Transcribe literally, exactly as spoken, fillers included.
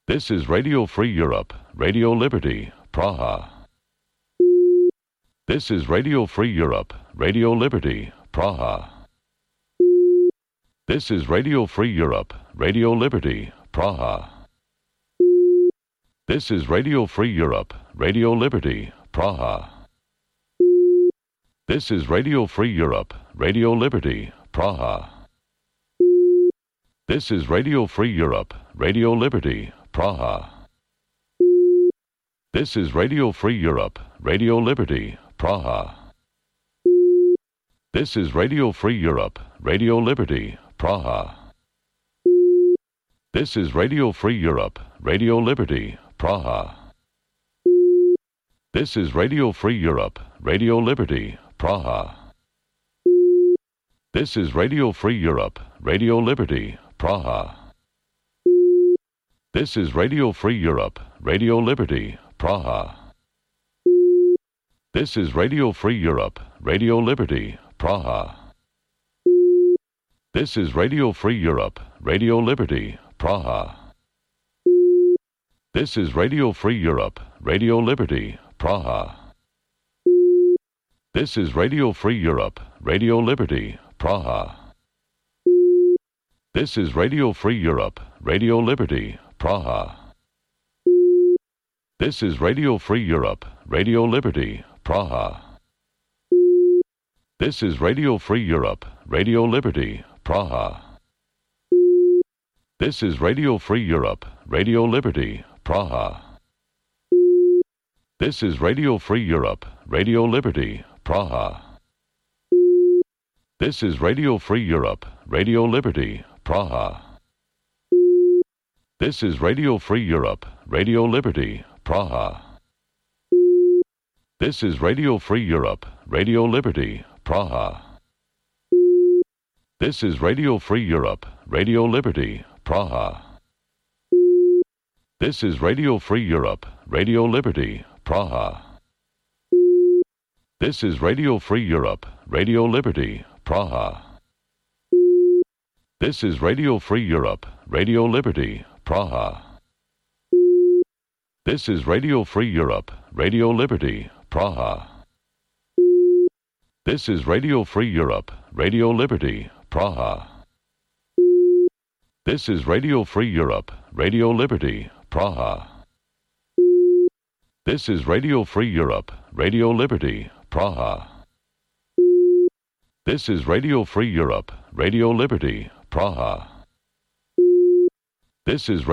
This is Radio Free Europe, Radio Liberty, Praha. This is Radio Free Europe, Radio Liberty, Praha. This is Radio Free Europe, Radio Liberty, Praha. This is Radio Free Europe, Radio Liberty, Praha. This is Radio Free Europe, Radio Liberty, Praha. This is Radio Free Europe, Radio Liberty, Praha. This is Radio Free Europe, Radio Liberty, Praha. This is Radio Free Europe, Radio Liberty, Praha. This is Radio Free Europe, Radio Liberty, Praha. This is Radio Free Europe, Radio Liberty, Praha. This is Radio Free Europe, Radio Liberty, Praha. This is Radio Free Europe, Radio Liberty, Praha. This is Radio Free Europe, Radio Liberty, Praha. This is Radio Free Europe, Radio Liberty, Praha. This is Radio Free Europe, Radio Liberty, Praha. This is Radio Free Europe, Radio Liberty, Praha. This is Radio Free Europe, Radio Liberty, Praha. This is Radio Free Europe, Radio Liberty, Praha. This is Radio Free Europe, Radio Liberty, Praha. This is Radio Free Europe, Radio Liberty, Praha. This is Radio Free Europe, Radio Liberty, Praha. This is Radio Free Europe, Radio Liberty, Praha. This is Radio Free Europe, Radio Liberty, Praha. This is Radio Free Europe, Radio Liberty, Praha. This is Radio Free Europe, Radio Liberty, Praha. This is Radio Free Europe, Radio Liberty, Praha. This is Radio Free Europe, Radio Liberty, Praha. This is Radio Free Europe, Radio Liberty, Praha. This is Radio Free Europe, Radio Liberty, Praha. This is Radio Free Europe, Radio Liberty, Praha. This is Radio Free Europe, Radio Liberty, Praha. This is Radio Free Europe, Radio Liberty, Praha. This is Radio Free Europe, Radio Liberty, Praha. This is